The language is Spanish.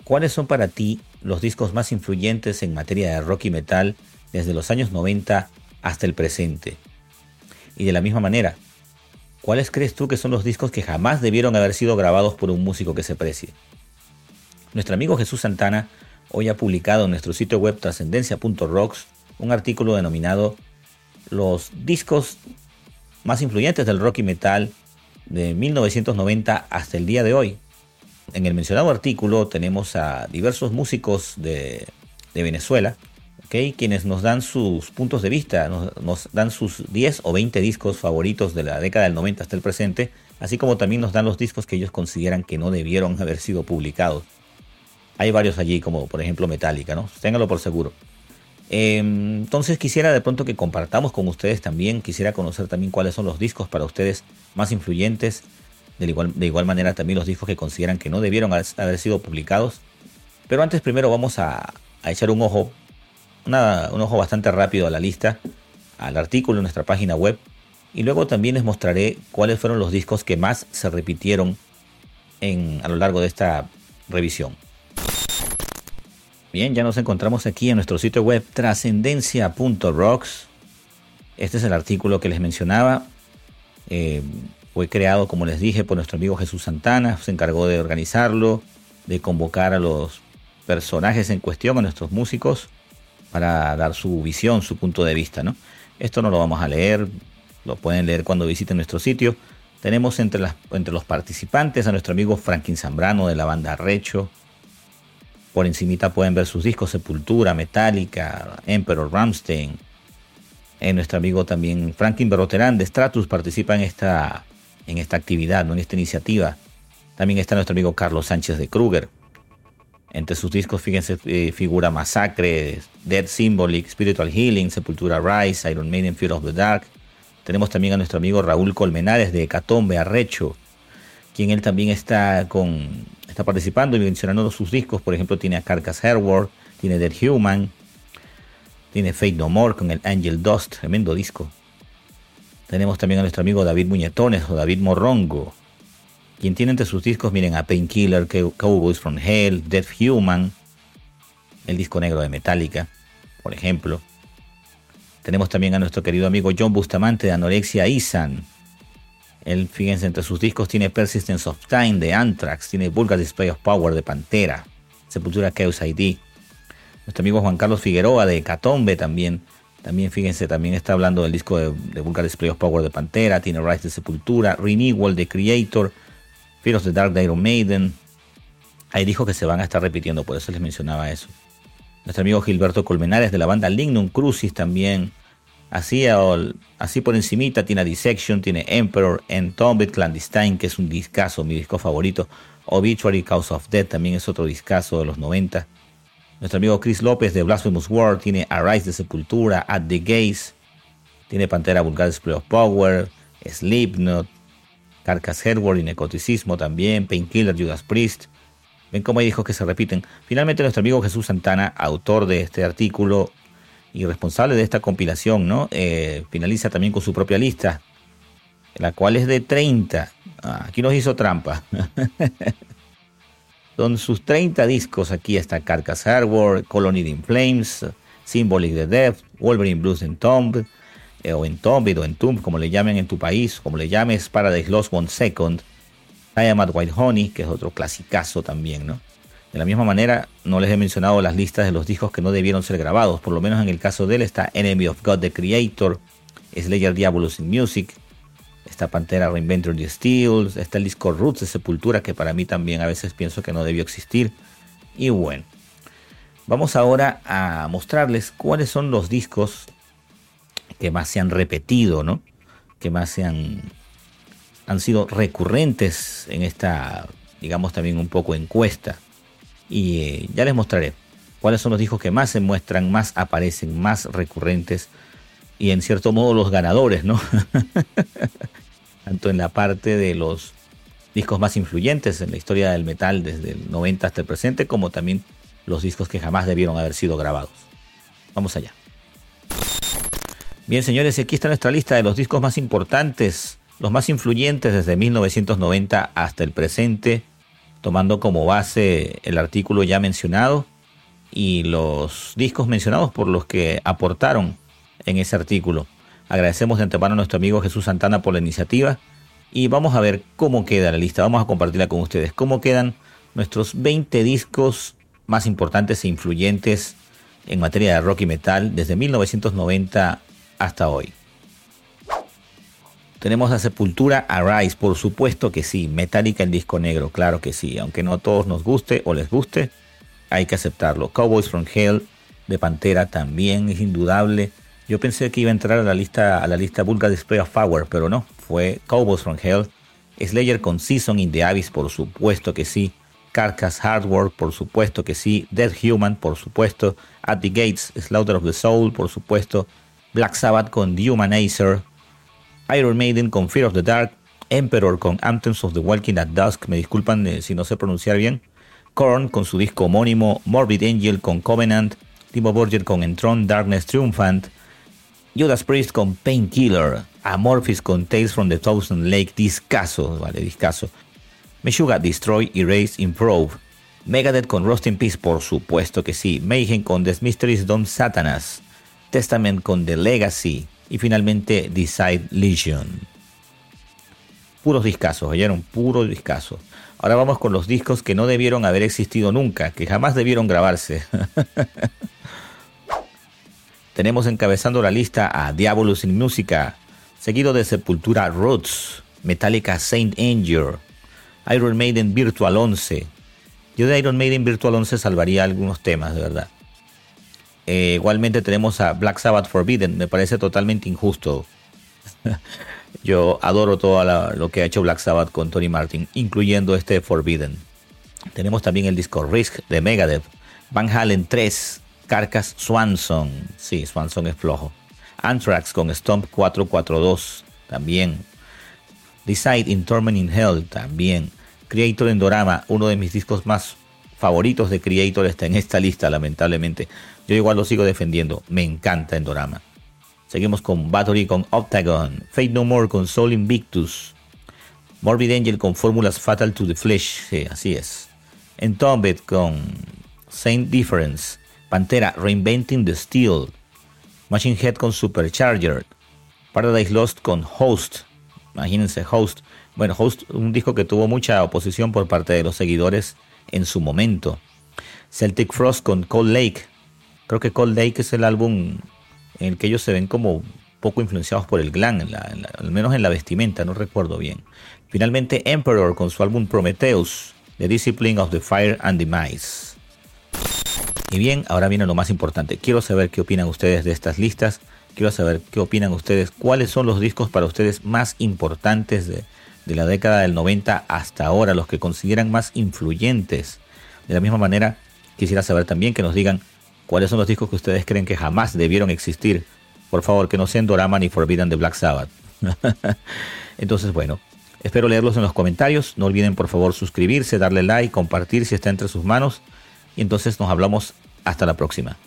¿Cuáles son para ti los discos más influyentes en materia de rock y metal desde los años 90 hasta el presente? Y de la misma manera, ¿cuáles crees tú que son los discos que jamás debieron haber sido grabados por un músico que se precie? Nuestro amigo Jesús Santana hoy ha publicado en nuestro sitio web trascendencia.rocks un artículo denominado Los discos más influyentes del rock y metal de 1990 hasta el día de hoy. En el mencionado artículo tenemos a diversos músicos de Venezuela, ¿okay?, quienes nos dan sus puntos de vista, nos dan sus 10 o 20 discos favoritos de la década del 90 hasta el presente, así como también nos dan los discos que ellos consideran que no debieron haber sido publicados. Hay varios allí, como por ejemplo Metallica, ¿no? Ténganlo por seguro. Entonces quisiera de pronto que compartamos con ustedes también, quisiera conocer también cuáles son los discos para ustedes más influyentes, de igual manera también los discos que consideran que no debieron haber sido publicados. Pero antes primero vamos a echar un ojo bastante rápido a la lista, al artículo en nuestra página web, y luego también les mostraré cuáles fueron los discos que más se repitieron a lo largo de esta revisión. Bien, ya nos encontramos aquí en nuestro sitio web trascendencia.rocks. Este es el artículo que les mencionaba. Fue creado, como les dije, por nuestro amigo Jesús Santana. Se encargó de organizarlo, de convocar a los personajes en cuestión, a nuestros músicos, para dar su visión, su punto de vista, ¿no? Esto no lo vamos a leer, lo pueden leer cuando visiten nuestro sitio. Tenemos entre los participantes a nuestro amigo Franklin Zambrano de la banda Arrecho. Por encimita pueden ver sus discos Sepultura, Metallica, Emperor, Rammstein. Nuestro amigo también Franklin Berroterán de Stratus participa en esta actividad, ¿no?, en esta iniciativa. También está nuestro amigo Carlos Sánchez de Kruger. Entre sus discos, fíjense, figura Masacre, Dead Symbolic, Spiritual Healing, Sepultura Rise, Iron Maiden, Fear of the Dark. Tenemos también a nuestro amigo Raúl Colmenares de Hecatombe, Arrecho, quien él también está participando y mencionando sus discos. Por ejemplo, tiene a Carcass Hereward, tiene Dead Human, tiene Fate No More con el Angel Dust, tremendo disco. Tenemos también a nuestro amigo David Muñetones o David Morrongo, quien tiene entre sus discos, miren, a Painkiller, Cowboys from Hell, Dead Human, el disco negro de Metallica, por ejemplo. Tenemos también a nuestro querido amigo John Bustamante de Anorexia Isan. Él, fíjense, entre sus discos tiene Persistence of Time de Anthrax, tiene Vulgar Display of Power de Pantera, Sepultura Chaos ID. Nuestro amigo Juan Carlos Figueroa de Hecatombe también fíjense, también está hablando del disco de Vulgar Display of Power de Pantera, tiene Rise de Sepultura, Renewal de Creator, Fear of the Dark de Iron Maiden. Hay discos que se van a estar repitiendo, por eso les mencionaba eso. Nuestro amigo Gilberto Colmenares de la banda Lignum Crucis también, así por encimita, tiene a Dissection, tiene Emperor, Entombed, Clandestine, que es un discazo, mi disco favorito. Obituary, Cause of Death también es otro discazo de los 90. Nuestro amigo Chris López de Blasphemous World tiene Arise de Sepultura, At the Gates, tiene Pantera, Vulgar Display of Power, Slipknot, Carcass Hereward y Necoticismo también, Painkiller, Judas Priest. Ven cómo hay discos que se repiten. Finalmente, nuestro amigo Jesús Santana, autor de este artículo y responsable de esta compilación, ¿no? Finaliza también con su propia lista, la cual es de 30. Aquí nos hizo trampa. Son sus 30 discos. Aquí está Carcass Hereward, Colony in Flames, Symbolic the Death, Wolverine Blues Entombed, o Entombed o Entombed, como le llamen en tu país, como le llames, Paradise Lost 1 Second, I Am at White Honey, que es otro clasicazo también, ¿no? De la misma manera, no les he mencionado las listas de los discos que no debieron ser grabados. Por lo menos en el caso de él está Enemy of God, The Creator, Slayer Diabolus in Music, está Pantera, Reinventor the Steel, está el disco Roots de Sepultura, que para mí también a veces pienso que no debió existir. Y bueno, vamos ahora a mostrarles cuáles son los discos que más se han repetido, ¿no? Que más han sido recurrentes en esta, digamos, también un poco encuesta. Y ya les mostraré cuáles son los discos que más se muestran, más aparecen, más recurrentes y en cierto modo los ganadores, ¿no? Tanto en la parte de los discos más influyentes en la historia del metal desde el 90 hasta el presente, como también los discos que jamás debieron haber sido grabados. Vamos allá. Bien, señores, aquí está nuestra lista de los discos más importantes, los más influyentes desde 1990 hasta el presente. tomando como base el artículo ya mencionado y los discos mencionados por los que aportaron en ese artículo. Agradecemos de antemano a nuestro amigo Jesús Santana por la iniciativa y vamos a ver cómo queda la lista. Vamos a compartirla con ustedes. Cómo quedan nuestros 20 discos más importantes e influyentes en materia de rock y metal desde 1990 hasta hoy. Tenemos a Sepultura, Arise, por supuesto que sí. Metallica, el disco negro, claro que sí. Aunque no a todos nos guste o les guste, hay que aceptarlo. Cowboys from Hell de Pantera también es indudable. Yo pensé que iba a entrar a la lista Vulgar Display of Power, pero no, fue Cowboys from Hell. Slayer con Season in the Abyss, por supuesto que sí. Carcass Hardware, por supuesto que sí. Dead Human, por supuesto. At the Gates, Slaughter of the Soul, por supuesto. Black Sabbath con The Humanizer. Iron Maiden con Fear of the Dark. Emperor con Anthems of the Walking at Dusk, me disculpan si no sé pronunciar bien. Korn con su disco homónimo. Morbid Angel con Covenant. Timo Borger con Enthroned Darkness Triumphant. Judas Priest con Painkiller. Amorphis con Tales from the Thousand Lake, discazo, vale, discazo. Meshuggah, Destroy, Erase, Improve. Megadeth con Rust in Peace, por supuesto que sí. Mayhem con The Mysteries Dom Satanas. Testament con The Legacy. Y finalmente Decide Legion. Puros discazos, oyeron, puros discazos. Ahora vamos con los discos que no debieron haber existido nunca, que jamás debieron grabarse. Tenemos encabezando la lista a Diabolus in Musica, seguido de Sepultura Roots, Metallica Saint Anger, Iron Maiden Virtual 11. Yo de Iron Maiden Virtual 11 salvaría algunos temas, de verdad. Igualmente tenemos a Black Sabbath Forbidden, me parece totalmente injusto. Yo adoro todo lo que ha hecho Black Sabbath con Tony Martin, incluyendo este Forbidden. Tenemos también el disco Risk de Megadeth, Van Halen 3, Carcass Swanson, sí, Swanson es flojo. Anthrax con Stomp 442, también. Decide in Torment in Hell, también. Creator Endorama, uno de mis discos más favoritos de Creator, está en esta lista, lamentablemente. Yo igual lo sigo defendiendo, me encanta Endorama. Seguimos con Bathory con Octagon, Fate No More con Soul Invictus, Morbid Angel con Fórmulas Fatal to the Flesh, sí, así es. Entombed con Saint Difference, Pantera Reinventing the Steel, Machine Head con Supercharger, Paradise Lost con Host, imagínense Host. Bueno, Host, un disco que tuvo mucha oposición por parte de los seguidores en su momento. Celtic Frost con Cold Lake, creo que Cold Lake es el álbum en el que ellos se ven como poco influenciados por el glam, al menos en la vestimenta, no recuerdo bien. Finalmente Emperor con su álbum Prometheus, The Discipline of the Fire and Demise. Y bien, ahora viene lo más importante. Quiero saber qué opinan ustedes de estas listas. Quiero saber qué opinan ustedes. ¿Cuáles son los discos para ustedes más importantes de la década del 90 hasta ahora? Los que consideran más influyentes. De la misma manera, quisiera saber también que nos digan cuáles son los discos que ustedes creen que jamás debieron existir. Por favor, que no sean Endorama ni Forbidden de Black Sabbath. Entonces, bueno, espero leerlos en los comentarios. No olviden, por favor, suscribirse, darle like, compartir si está entre sus manos. Y entonces nos hablamos hasta la próxima.